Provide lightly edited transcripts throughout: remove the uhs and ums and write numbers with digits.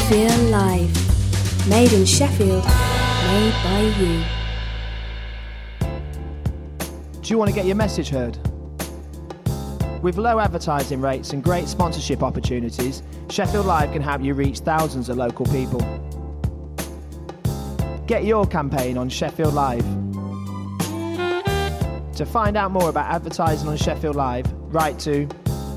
Sheffield Live. Made in Sheffield, made by you. Do you want to get your message heard? With low advertising rates and great sponsorship opportunities, Sheffield Live can help you reach thousands of local people. Get your campaign on Sheffield Live. To find out more about advertising on Sheffield Live, write to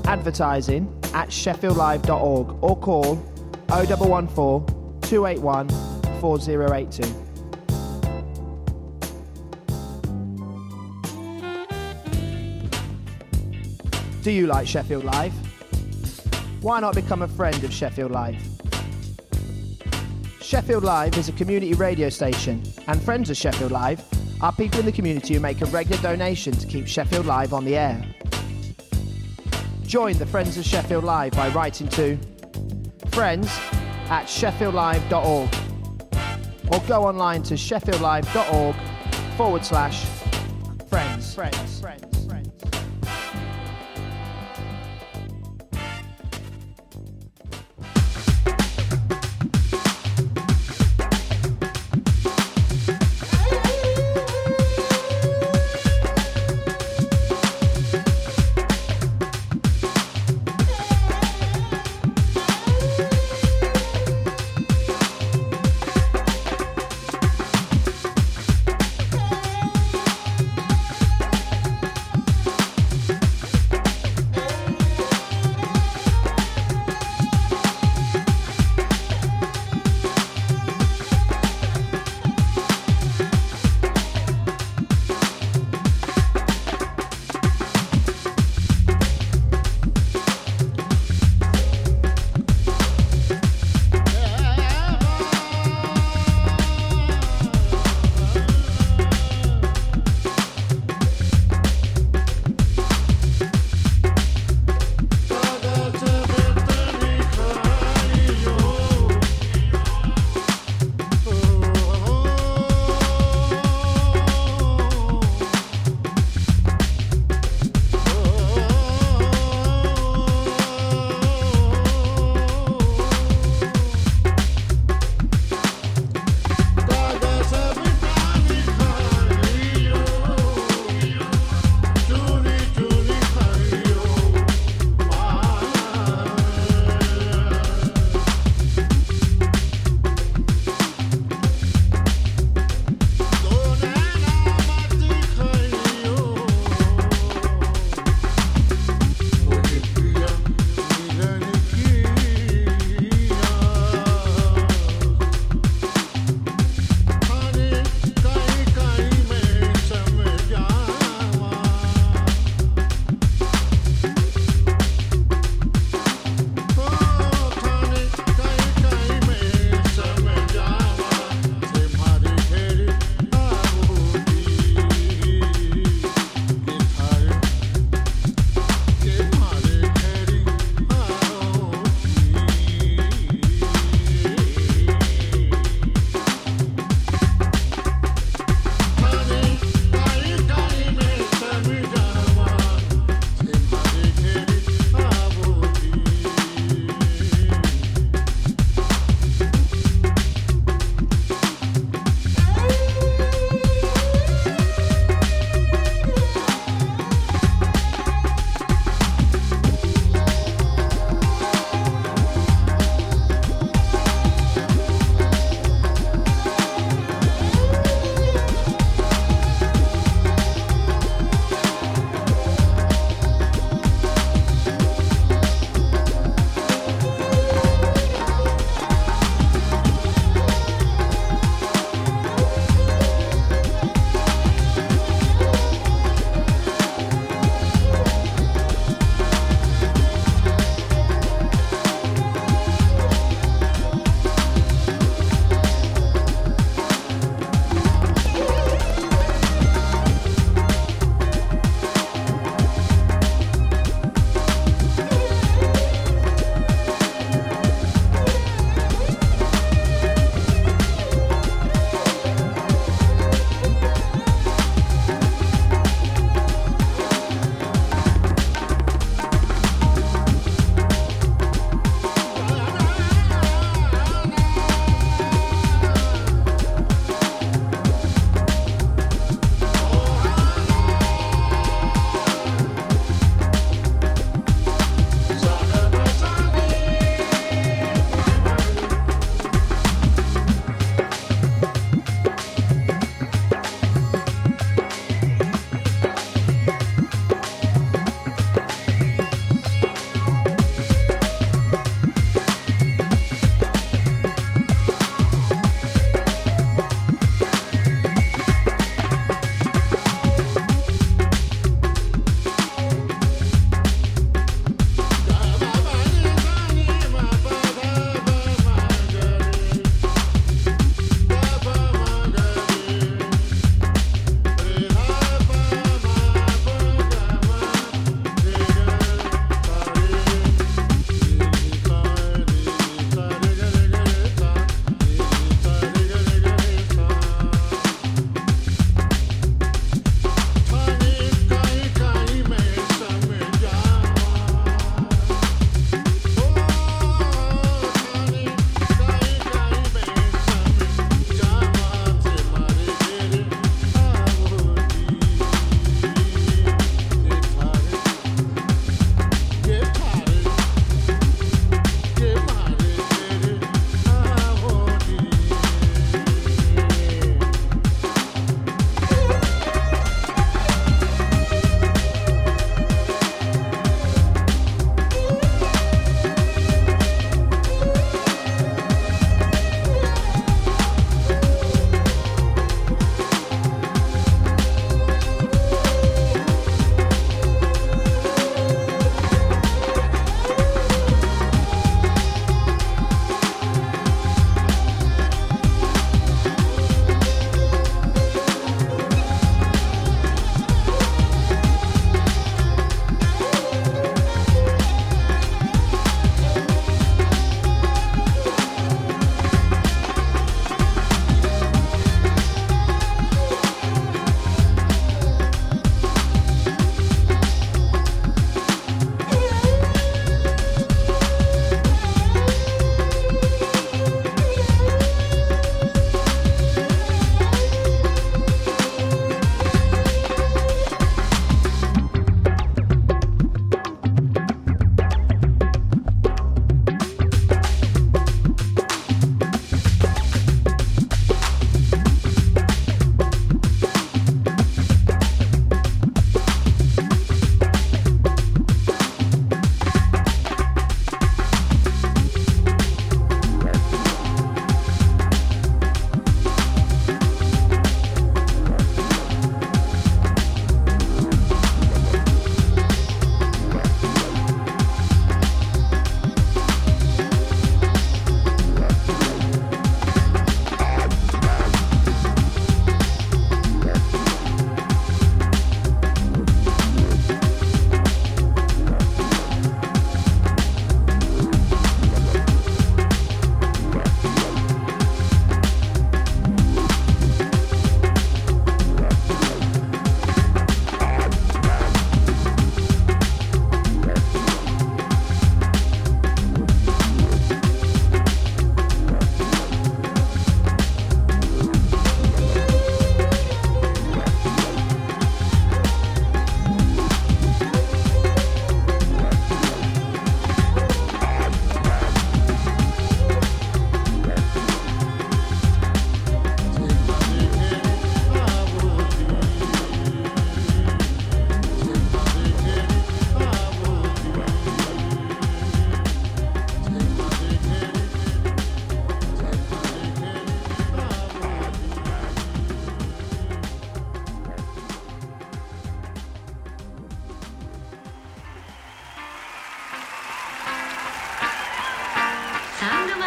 advertising@sheffieldlive.org or call 0114 281 4082. Do you like Sheffield Live? Why not become a friend of Sheffield Live? Sheffield Live is a community radio station, and friends of Sheffield Live are people in the community who make a regular donation to keep Sheffield Live on the air. Join the Friends of Sheffield Live by writing to friends@sheffieldlive.org or go online to sheffieldlive.org/friends.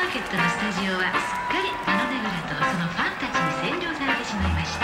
ーケットのスタジオはすっかりバナネグラとそのファンたちに占領されてしまいました。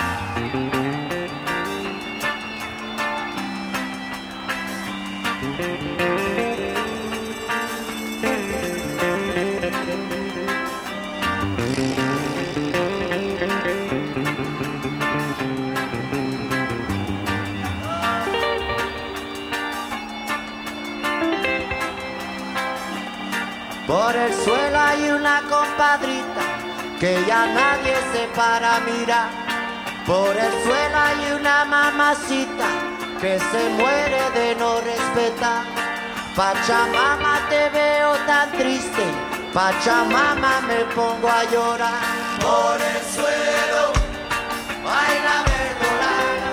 Por el suelo hay una compadrita que ya nadie se para a mirar. Por el suelo hay una mamacita que se muere de no respetar. Pachamama, te veo tan triste, Pachamama, me pongo a llorar. Por el suelo baila verdolaga.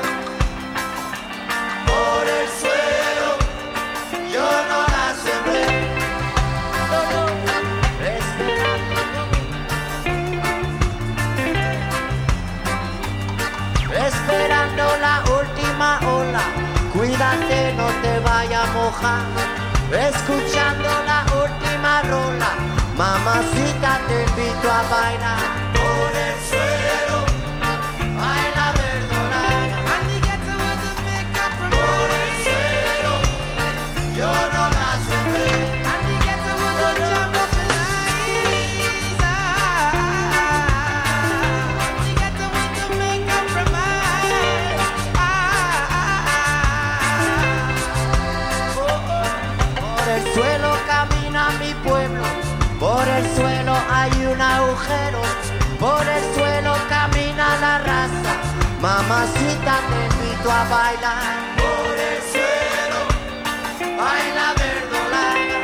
Por el suelo yo no la sembré. Esperando la última ola, cuídate, no te vaya a mojar. Escuchando la última rola, mamacita, te invito a bailar. Por el suelo, baila verdolaga. Por el suelo, yo no la sembré. Por el suelo hay un agujero, por el suelo camina la raza. Mamacita, te invito a bailar. Por el suelo baila verdolaga.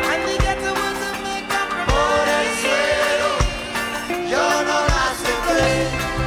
Por el suelo yo no la sembré.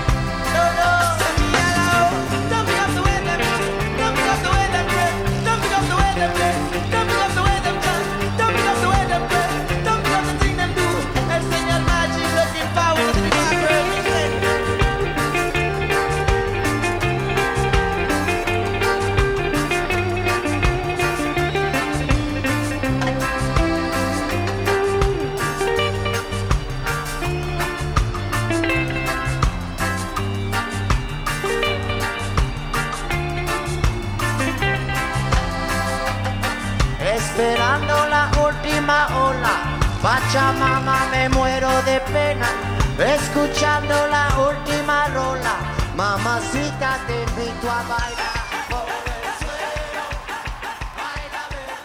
Esperando la última ola, Pachamama, me muero de pena. Escuchando la última rola, mamacita, te invito a bailar. Por el suelo, baila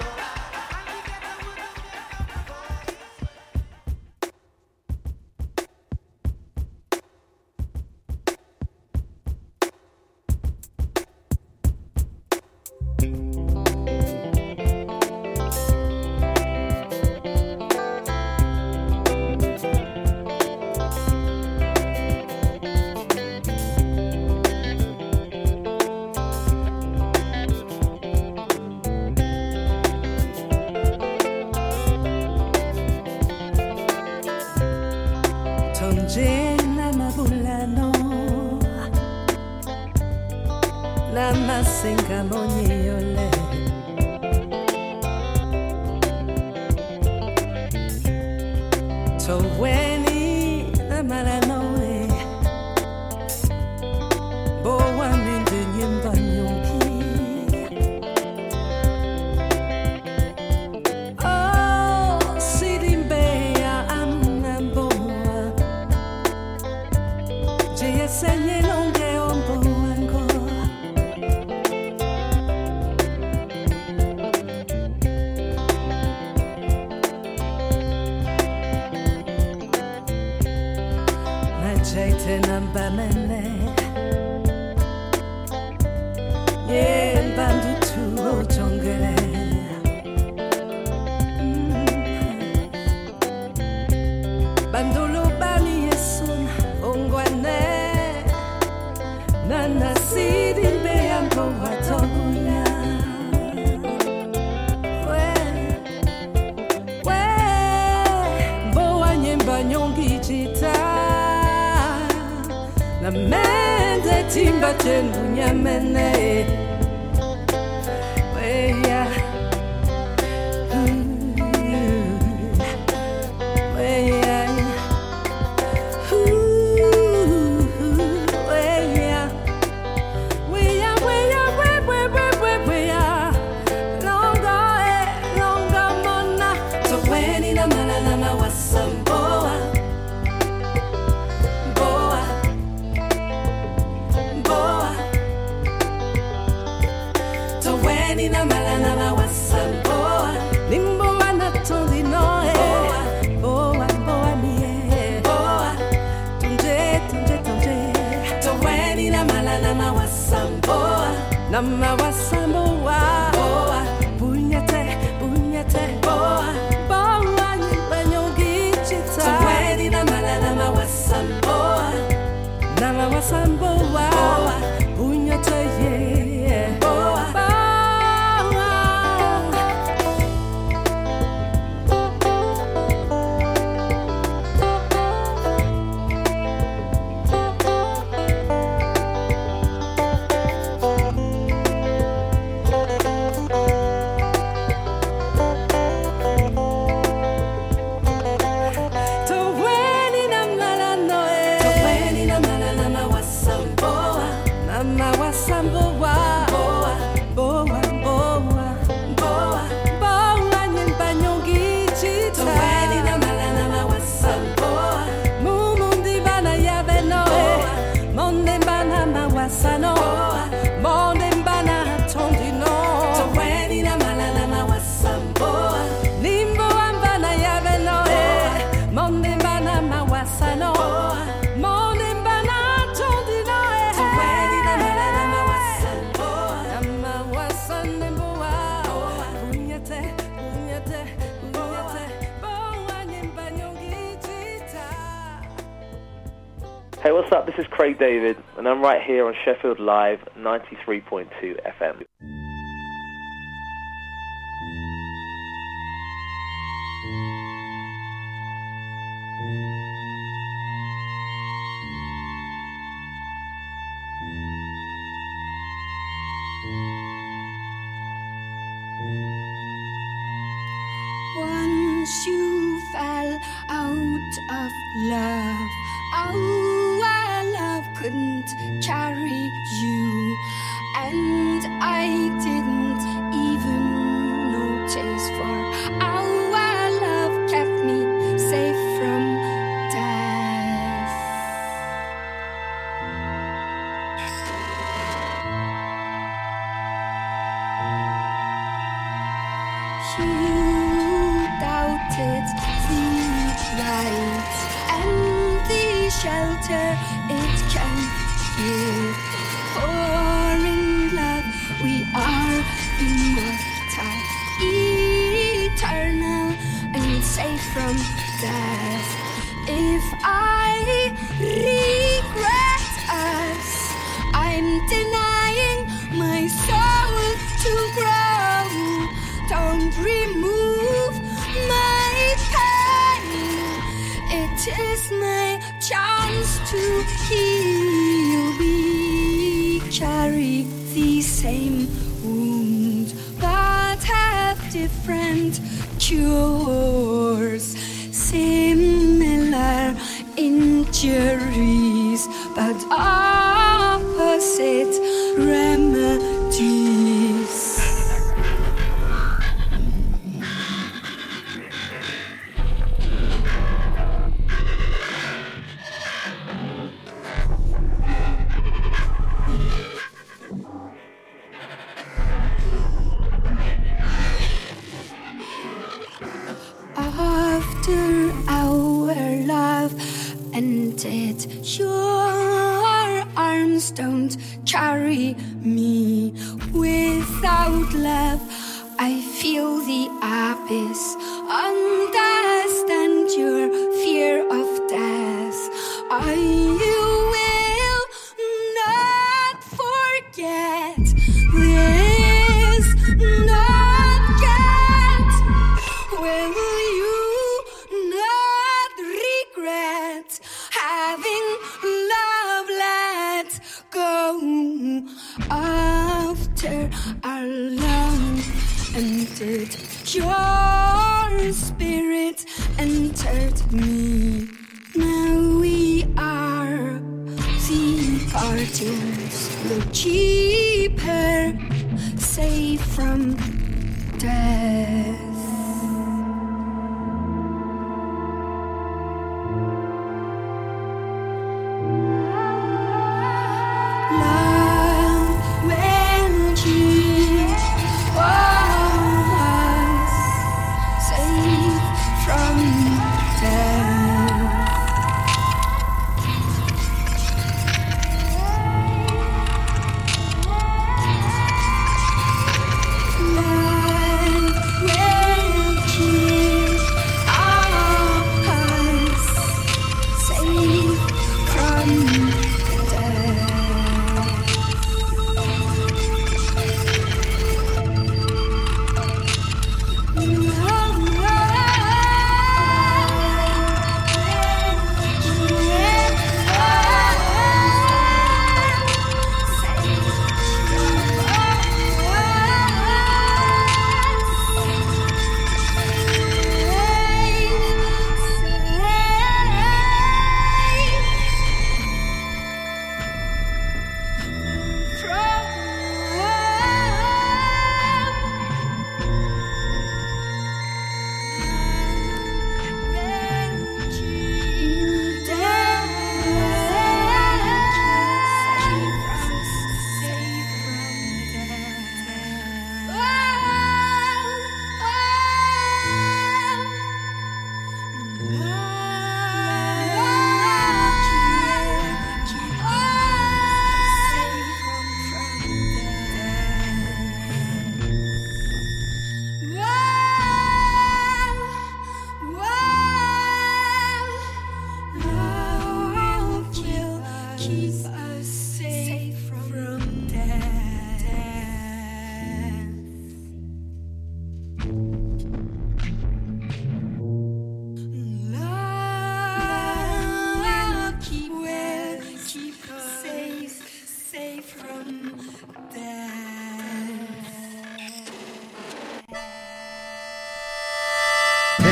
Namasenga monyole Toweni namalanoe Boa minde nyimba nyonki Oh, sidimbea amnamboa Jeye senye longe ombo Nambamene Ye bandu tu tongere Bandolo bani yesun ongwane Nana sidin beyambo watogunya We Boa nyemba nyongi jita La mende timba tengu nyamene Weya Weya Nama wasamboa boa bunyate bunyate boa boa nyanyongi chita Tawedi nama wasamboa boa bunyate yeah boa Hey, what's up? This is Craig David, and I'm right here on Sheffield Live 93.2 FM. Once you fell out of love, our love couldn't carry you, and I didn't even notice, for our love kept me safe from death. You doubted the light and the shelter it can give, for in love we are immortal, eternal, and safe from death. If I regret us, I'm denying my soul to grow. Don't remove my pain, it is my chance to heal. We carry the same wound, but have different cures. Similar injuries, but opposite remedies. After our love ended, your arms don't carry me. Without love, I feel the abyss. Understand your fear of death. I will not forget this, not get. Will you not regret having love let go? After our love ended, your spirit entered me. Now we are the parties, look cheaper, safe from death.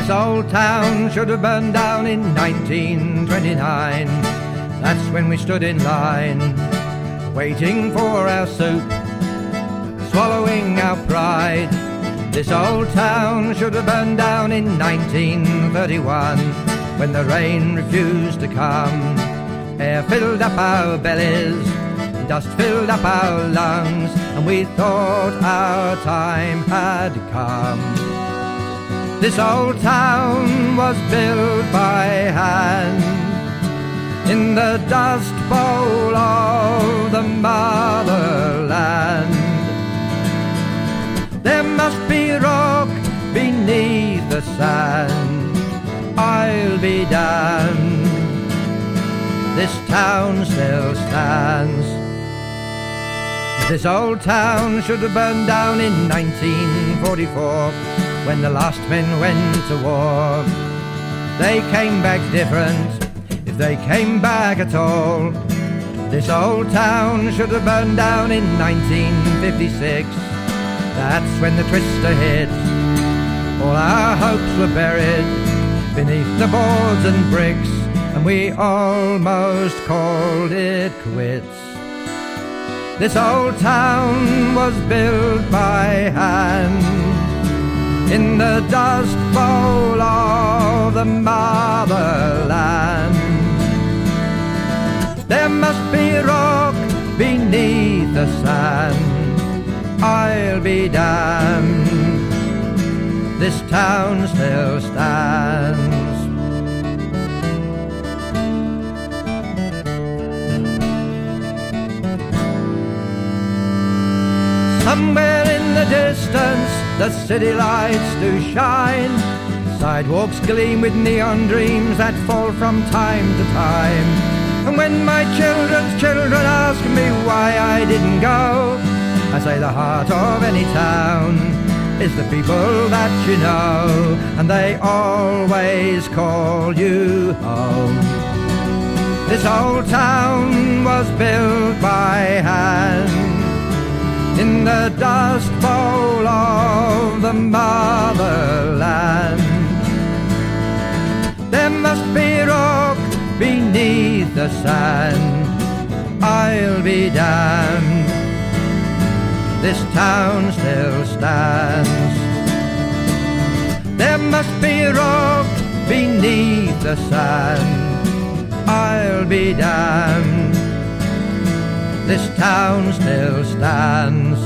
This old town should have burned down in 1929. That's when we stood in line, waiting for our soup, swallowing our pride. This old town should have burned down in 1931, when the rain refused to come. Air filled up our bellies, dust filled up our lungs, and we thought our time had come. This old town was built by hand in the dust bowl of the motherland. There must be rock beneath the sand, I'll be damned. This town still stands. This old town should have burned down in 1944, when the last men went to war. They came back different, if they came back at all. This old town should have burned down in 1956. That's when the twister hit. All our hopes were buried beneath the boards and bricks, and we almost called it quits. This old town was built by hand in the dust bowl of the motherland. There must be rock beneath the sand, I'll be damned. This town still stands. Somewhere in the distance the city lights do shine. Sidewalks gleam with neon dreams that fall from time to time. And when my children's children ask me why I didn't go, I say the heart of any town is the people that you know, and they always call you home. This old town was built by hand in the dust bowl of the motherland. There must be rock beneath the sand, I'll be damned. This town still stands. There must be rock beneath the sand, I'll be damned. This town still stands.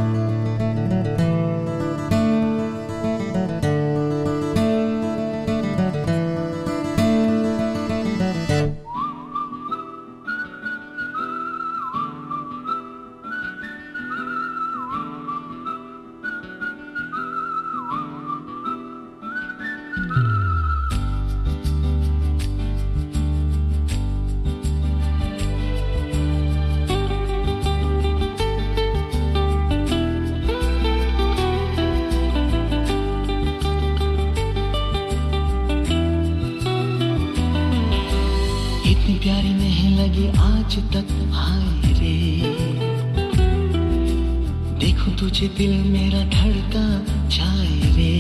दिल मेरा धड़का जाए रे,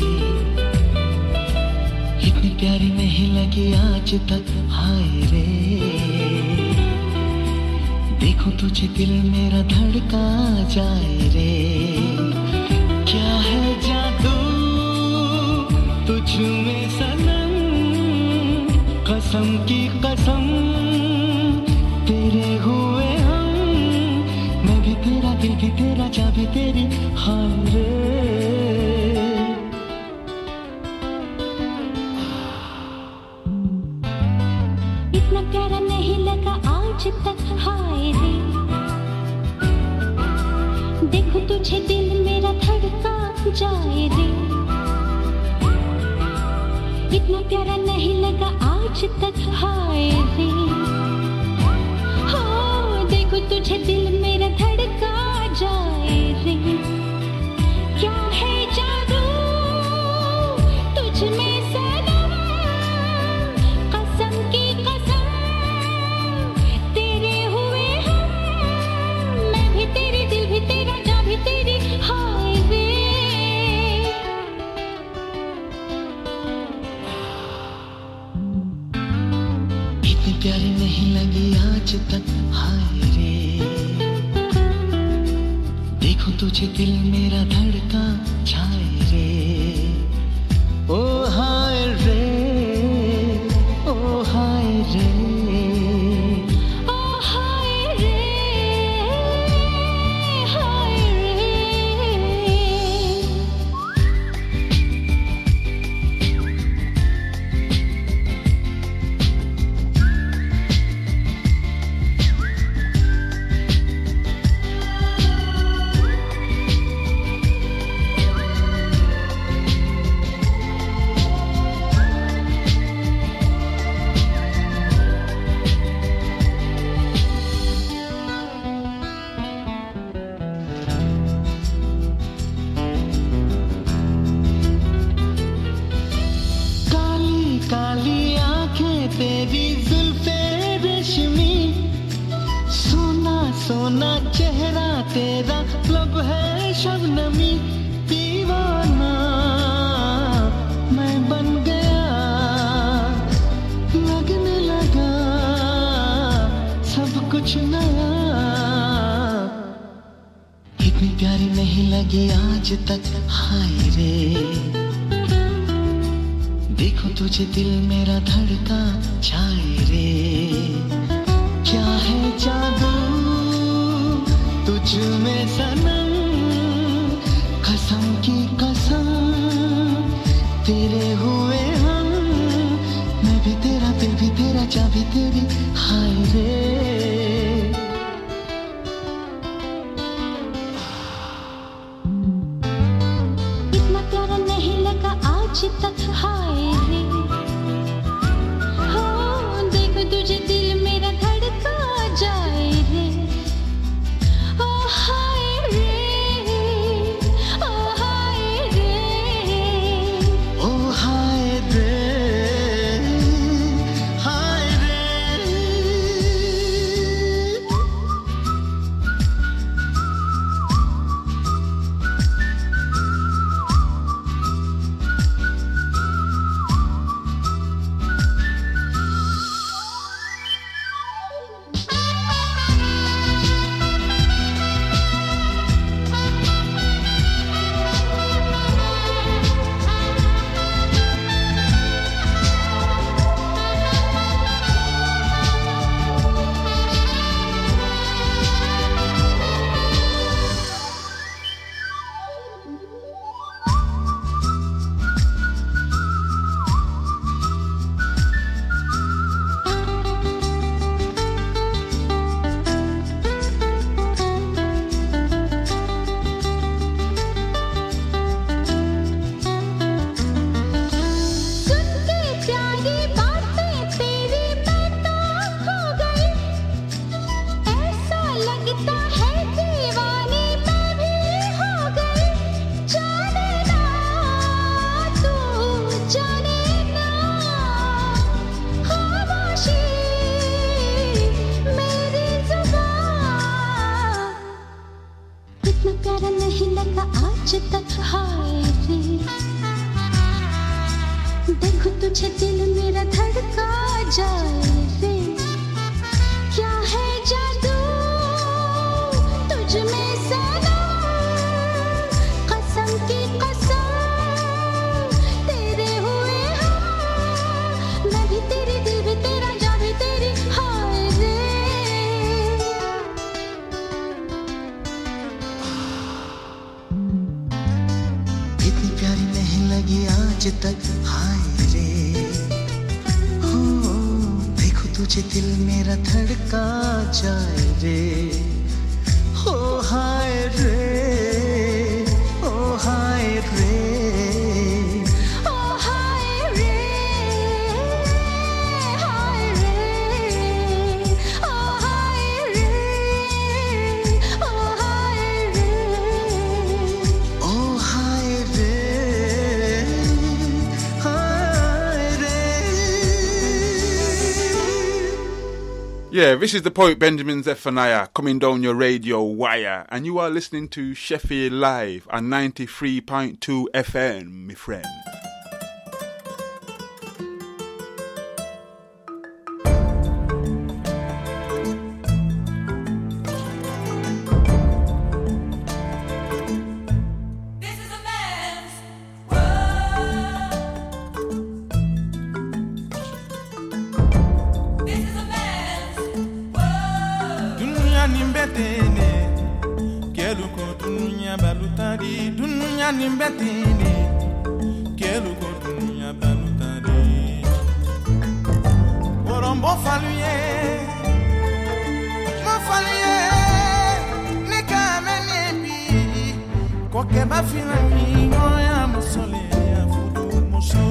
इतनी प्यारी नहीं लगी आज तक हाय रे। देखो तुझे दिल मेरा धड़का जाए रे, क्या है जादू तुझ में सनम, कसम की कसम तेरे हुए हम, मैं भी तेरा दिल भी तेरा जा भी तेरी हाँ रे। इतना प्यारा नहीं लगा आज तक हाय रे, देखो तुझे दिल मेरा धड़का जाए रे। इतना प्यारा नहीं लगा आज तक हाय रे, हो देखो तुझे दिल मेरा धड़का जाए रे। क्या है जादू तुझ में सनम, कसम की कसम तेरे हुए हम, मैं भी तेरी दिल भी तेरा जा भी तेरी हाय रे। इतनी प्यारी नहीं लगी आज तक हाय रे देखो तुझे दिल मेरा धड़का छाए रे ओ हाय रे ओ हाय रे ओ हाय रे हाय रे तेरी जुल्फे रेशमी सोना सोना चेहरा तेरा लब है शबनमी दीवाना मैं बन गया लगने लगा सब कुछ नया इतनी प्यारी नहीं लगी आज तक हाय रे देखो तुझे दिल मेरा धड़का छाए रे क्या है जादू तुझ में सनम कसम की कसम तेरे हुए हम मैं भी तेरा दिल भी तेरा जा भी तेरी हाय रे इतना प्यारा नहीं लगा आज तक हाय रे हो देखो तुझे दिल मेरा धड़का जाए रे ओ हाय रे ओ हाय रे ओ हाय रे हाय रे देखो तुझे दिल मेरा धड़का जाए रे क्या है जादू तुझ में सनम कसम की कसम तेरे हुए हम मैं भी तेरी दिल भी तेरा जा भी तेरी हाय रे इतनी प्यारी नहीं लगी आज तक हाय रे हो देखो तुझे दिल मेरा धड़का जाए रे हो हाय रे ओ हाय रे ओ हाय रे हाय रे ओ हाय रे ओ हाय रे ओ हाय रे हाय रे Yeah, this is the poet Benjamin Zephaniah coming down your radio wire, and you are listening to Sheffield Live on 93.2 FM, my friend. betene kelu ko dunya balutari dunya ni betene kelu ko dunya balutari Orombo faluye mo faluye ne kamene bi ko ke ba fina mi no ya musole ya fudu muso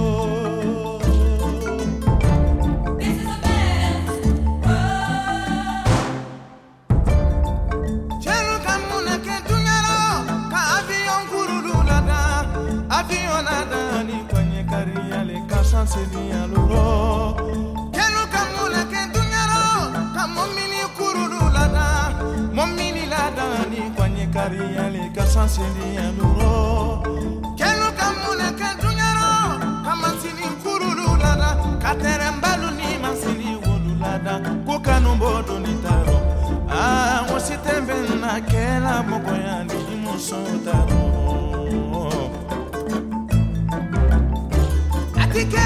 Seria luro kenu kamuna kendunyaro kamomini kurulu lada momini lada ni kwanye kariale kasanseria luro kenu kamuna kendunyaro kamansini kurulu lada katerembalu ni mansini wolu lada kukanu bodo ni taro wositembe na kela mokoya ni musotaro Atike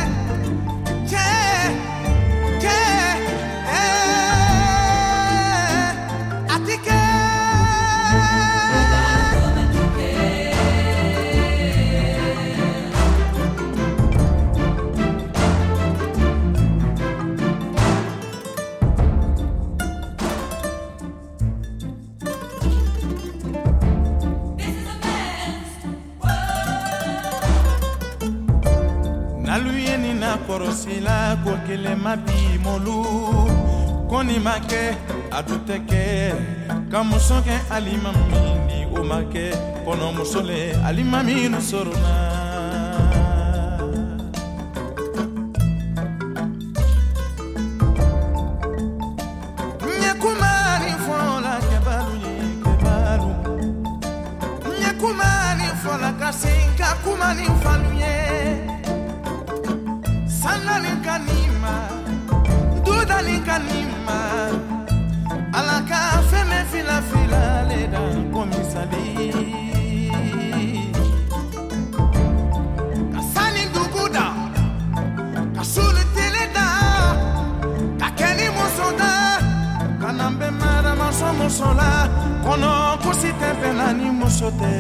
Korosila ko kele mabi molu koni make aduteke kamusoke alimami o make kono musole alimami no sorona nyakumani fola kebalu nyakumani fola kasinka kumani faluye Sanani kanima, dudani kanima, alaka feme fila fila leda komisali. Kasani duguda, kasuli teleda, kakeni musoda, kanambe mara maso musola, kono kusite penani musote.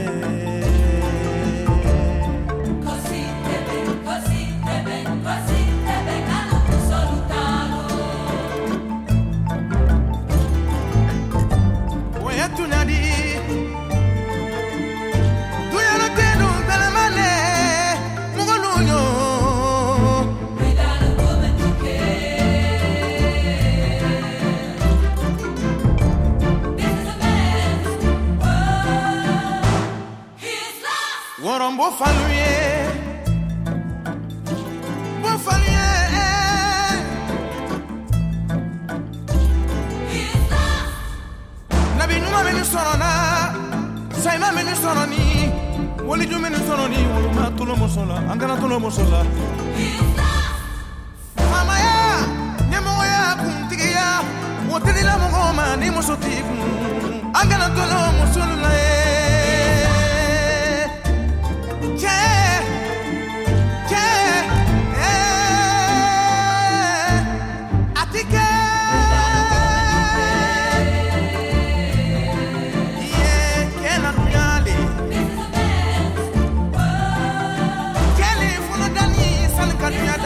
Bo faluye Nabi numa meni sorona Saima meni soroni Woli ju meni soroni Woli ma tulo mosola Angana tulo mosola Mama ya Nyemo ya kumtigia Wotini la mongoma Ni mosotiku Angana tulo mosola Kenya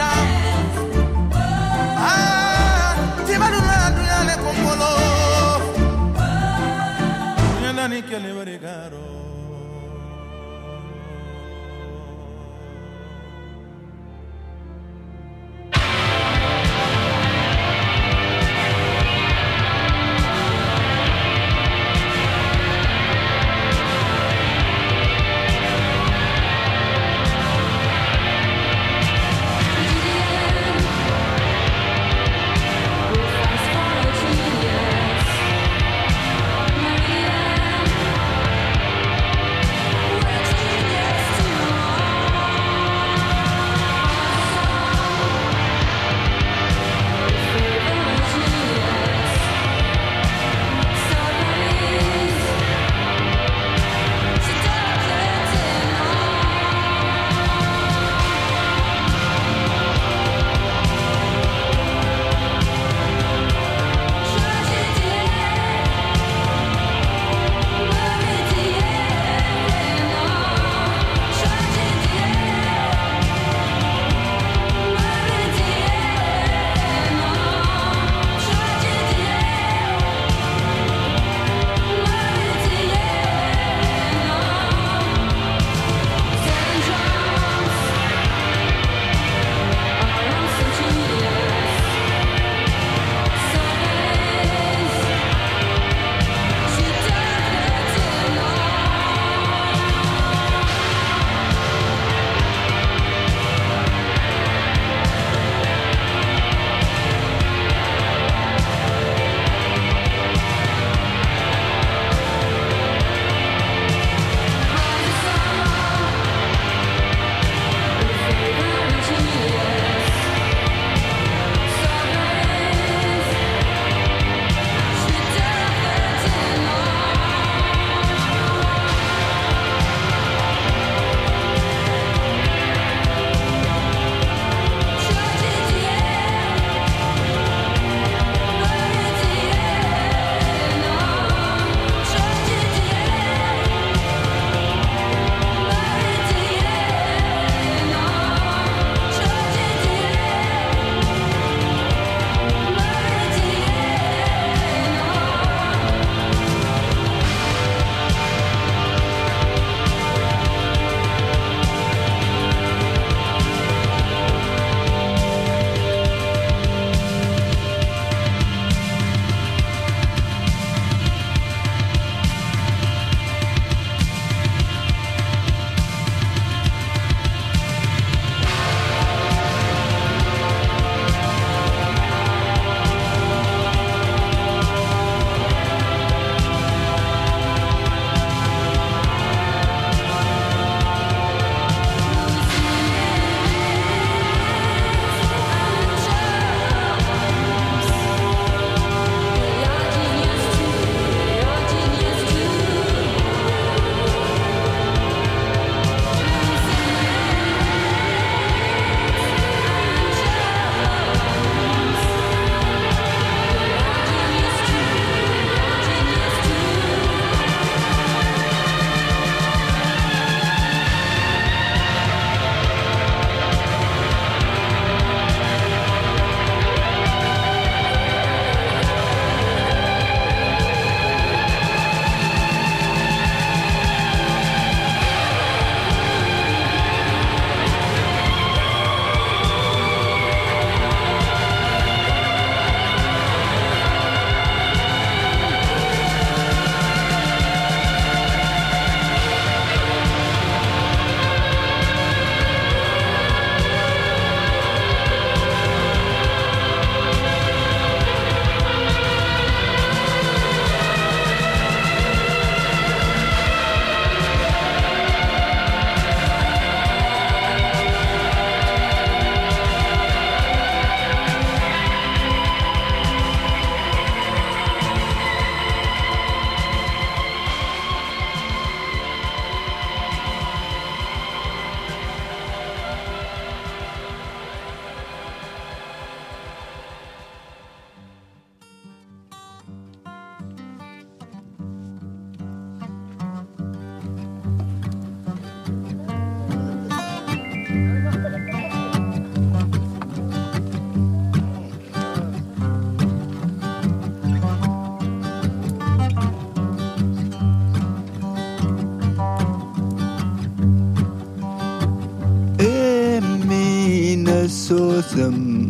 سوسم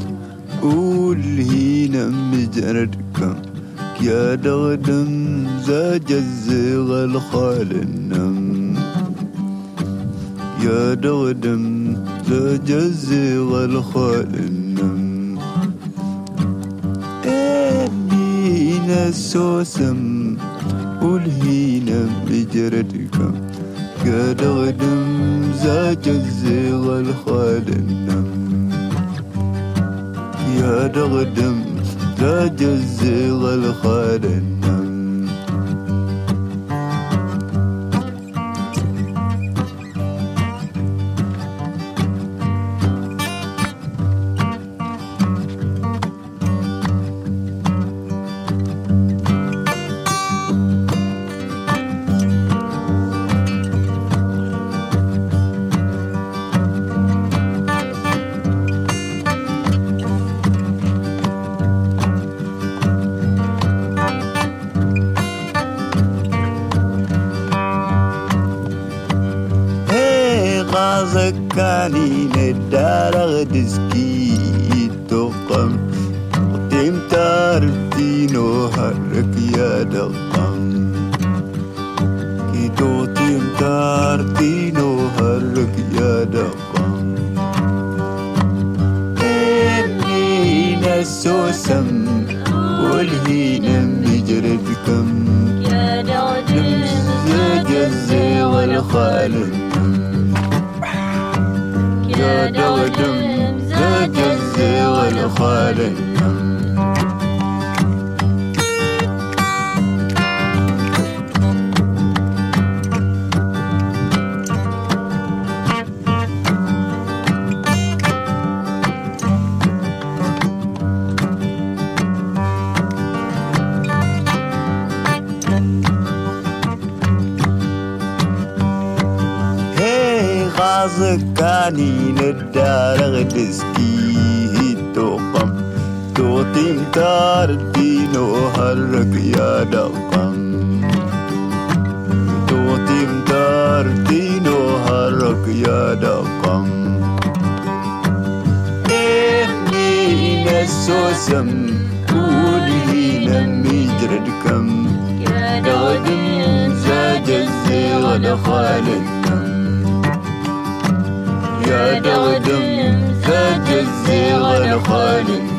والهينا مجردكم يا دغدم زاج الزغ الخال النم يا دغدم زاج الزغ الخال النم الهينا سوسم والهينا مجردكم يا دغدم زاج الزغ الخال النم يا دغدم زاج الزغ الخال النم زكاني ندار دزكي توقم قديم تارتينو هرك يا دقم كيتو تيم تارتينو هرك يا دقم إني نسوسم والهينا مجردكم يا دقم زجزي والخالد يا دغدم زاج الزغ الخال زكاني ندار دزكي توقم توتيم تاردينو هرك يا دقم توتيم تاردينو هرك يا دقم إني نسوسم ولهينا مجردكم يا دغدم زاج الزغ الخالدكم يا دغدم زاج الزغ الخالد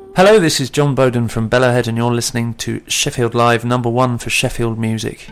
Hello, this is John Bowden from Bellahead and you're listening to Sheffield Live, number 1 for Sheffield music.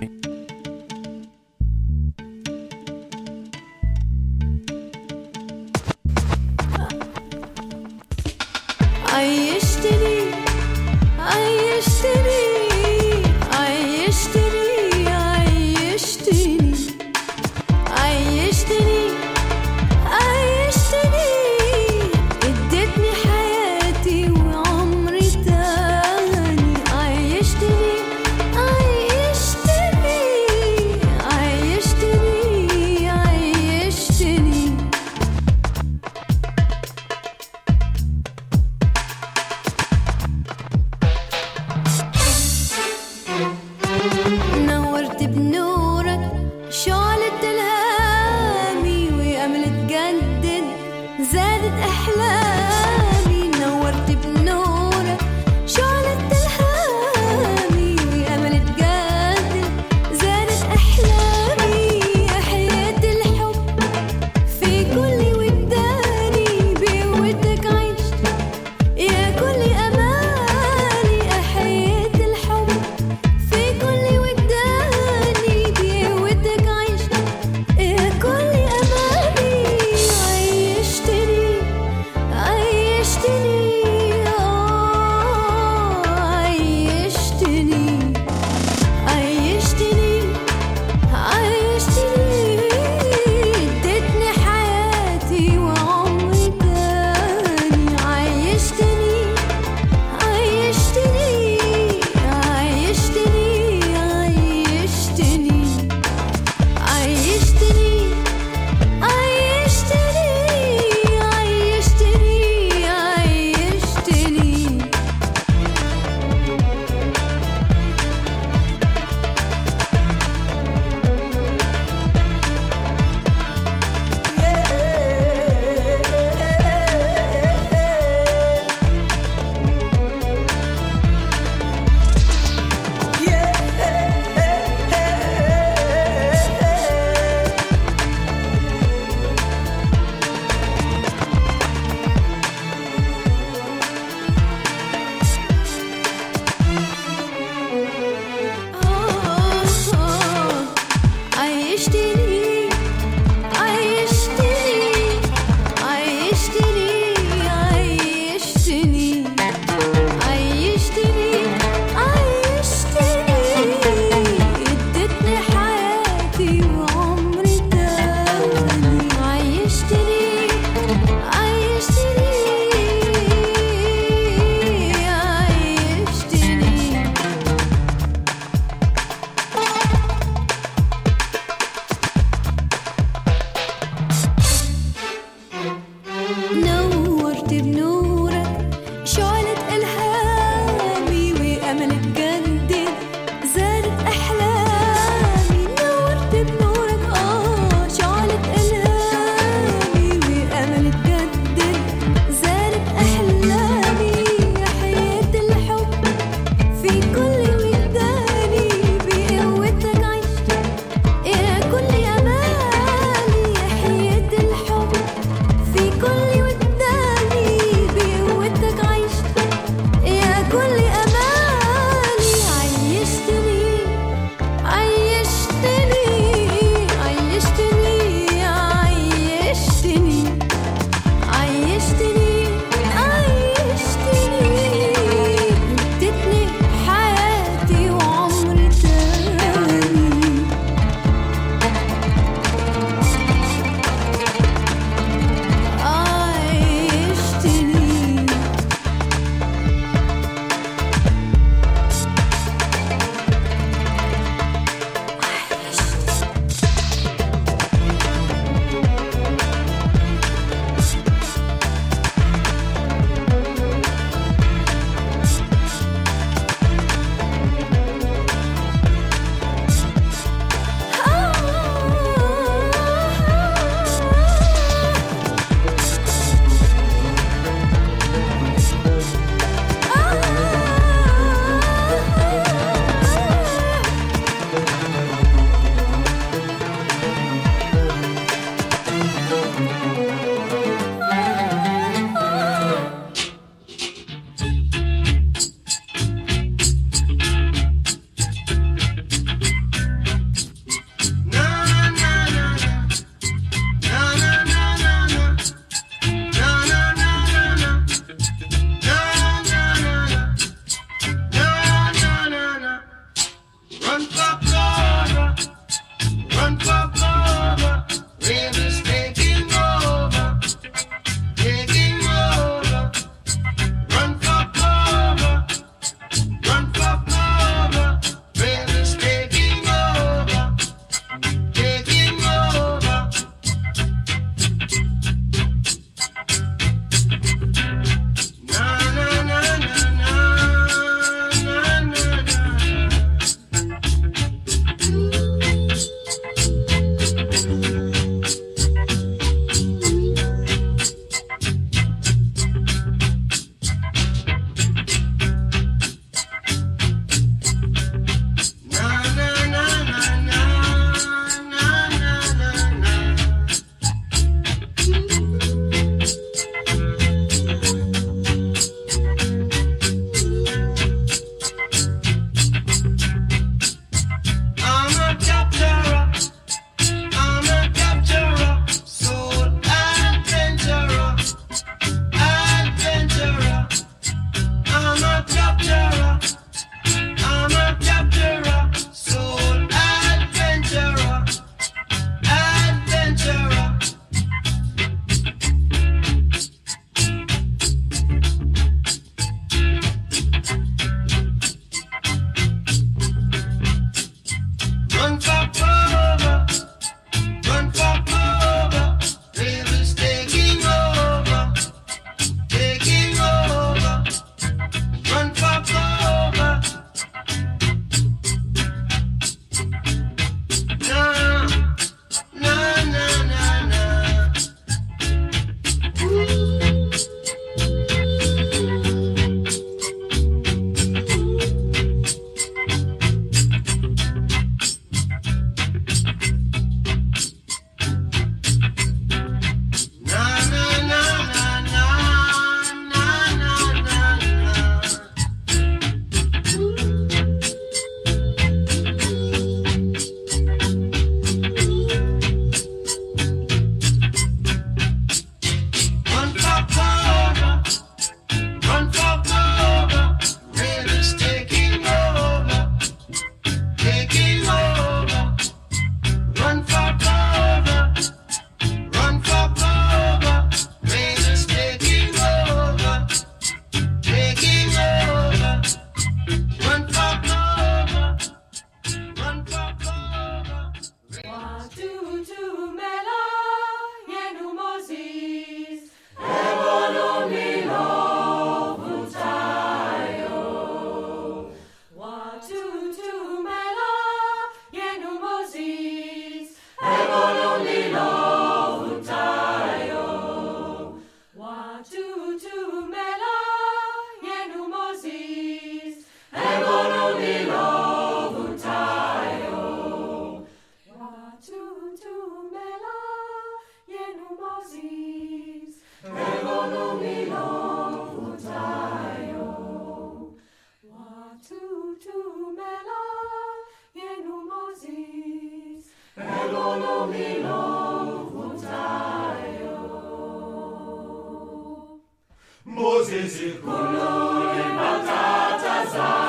Moses ikhulule matata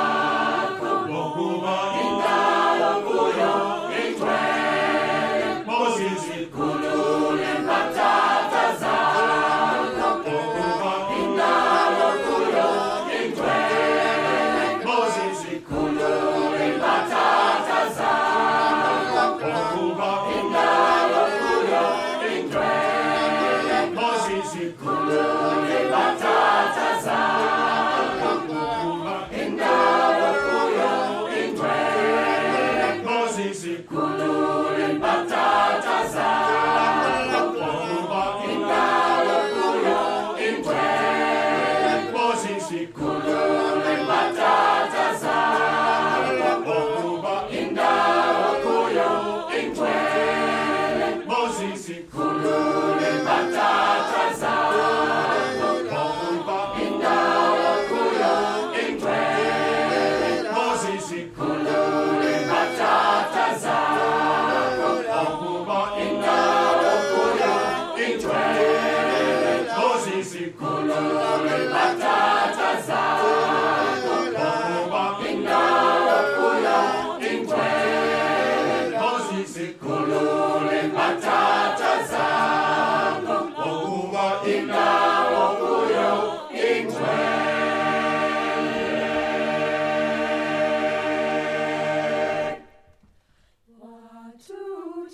zakho ngokuba indawo kuyo igcwele. Moses ikhulule matata zakho ngokuba indawo kuyo igcwele. Moses ikhulule matata zakho ngokuba indawo kuyo igcwele. Moses ikhulule matata zakho ngokuba indawo kuyo igcwele. Moses ikhulule matata zakho ngokuba indawo kuyo igcwele. Moses ikhulule matata zakho ngokuba indawo kuyo igcwele. Moses ikhulule matata zakho ngokuba indawo kuyo igcwele. Moses ikhulule matata zakho ngokuba indawo kuyo igcwele. Moses ikhulule matata zakho ngokuba indawo kuyo igcwele. Moses ikhulule matata zakho ngokuba indawo kuyo igcwele.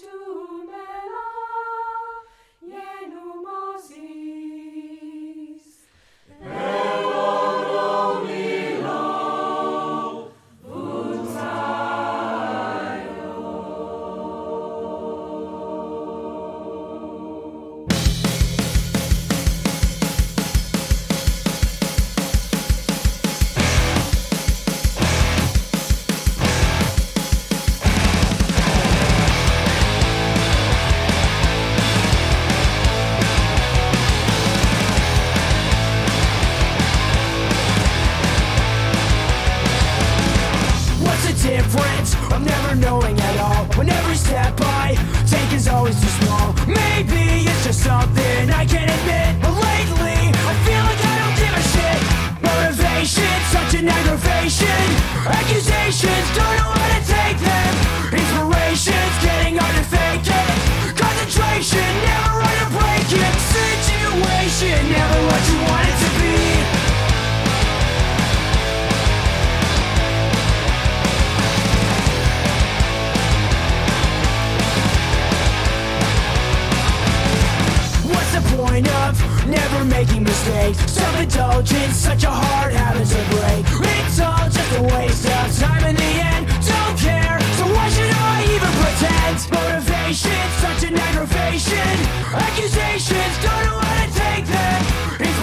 Watutumela yenu Moses not knowing at all when every step I take is always too small. Maybe it's just something I can't admit, but lately I feel like I don't give a shit. Motivation, such an aggravation. Accusations, don't know how to take them. Inspiration's getting hard to fake it. Concentration, never right to break it. Situation, never what you want it to be. What's the point of never making mistakes? Self-indulgence, such a hard habit to break. It's all just a waste of time in the end. Don't care, so why should I even pretend? Motivation, such an aggravation. Accusations, don't know how to take them.